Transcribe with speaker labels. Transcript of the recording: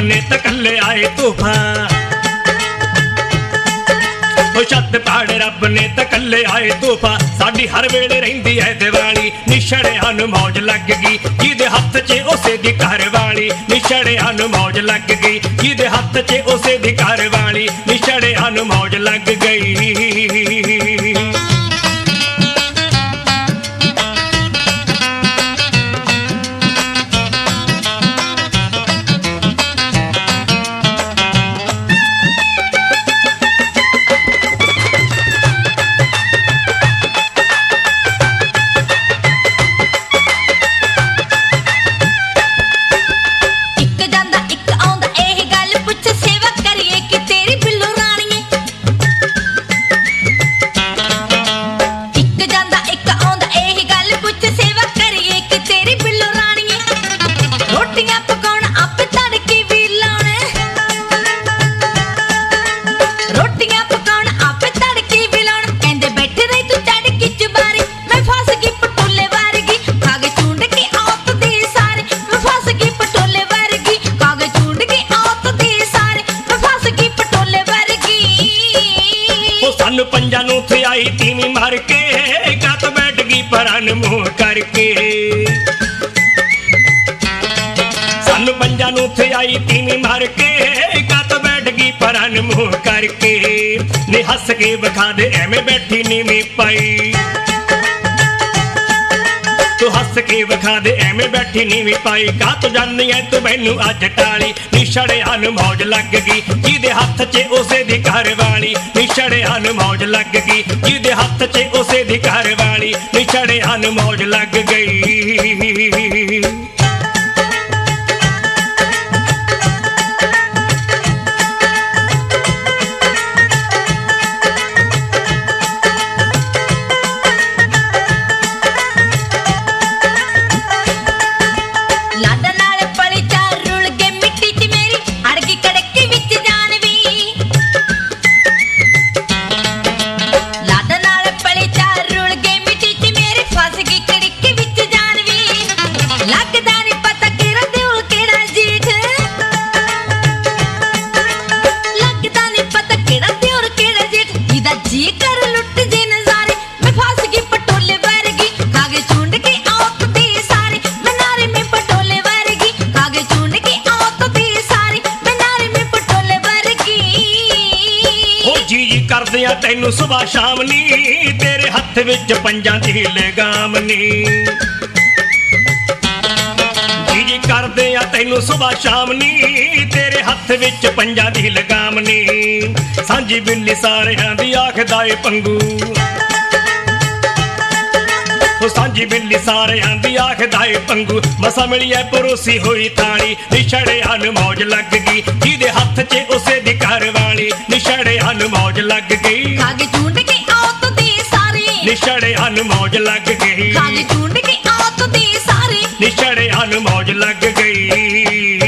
Speaker 1: ने तां कल्ले आए तूफान। छत पाड़ रब ने तां कल्ले आए तूफा। साडी हर वेले रहिंदी है दिवाली। निछड़ियां नूं मौज लग गई जिहदे हत्थ च उसे दी घर वाली। निछड़ियां नूं मौज लग गई जिहदे हत्थ च उसे दी घर वाली। निछड़ियां नूं मौज लग गई। पंजा नूं थियाई तीवी मार के गत बैठ गई परान मुंह करके। सानू पंजा नूं थियाई तीवी मार के गत बैठ गई परान मुंह करके। नी हस के विखा दे एवें बैठी नीवी पाई। तू हस के विखा दे एवें बैठी नीवी पाई। का तू जानी है तू मैनू अज टाली। निछड़ियां नूं मौज लग गई जिहदे हत्थ च उसे दी घर वाली। निछड़ियां नूं मौज लग गई जिहदे हत्थ च उसे दी घर वाली। निछड़ियां नूं मौज लग गई। करदियां तैनू सुबह शाम नी तेरे हत्थ विच पंजां दी लगाम नी। जी करदियां तैनू सुबह शाम नी तेरे हत्थ विच पंजां दी लगाम नी। सांझी बिल्ली सारियां दी आखदा ए पंगू। सांझी बिल्ली सारियां दी आखदा ए पंगू। मसा मिलिए परोसी हुई थाली। निछड़ियां नूं मौज लग गई जिहदे हत्थ च उसे दी घर वाली। निछड़ियां नूं मौज लग गई
Speaker 2: खागे झूंड के आओ तो दे सारे।
Speaker 1: निछड़ियां नूं मौज लग गई
Speaker 2: खागे झूंड के आओ तो दे सारे।
Speaker 1: निछड़ियां नूं मौज लग गई।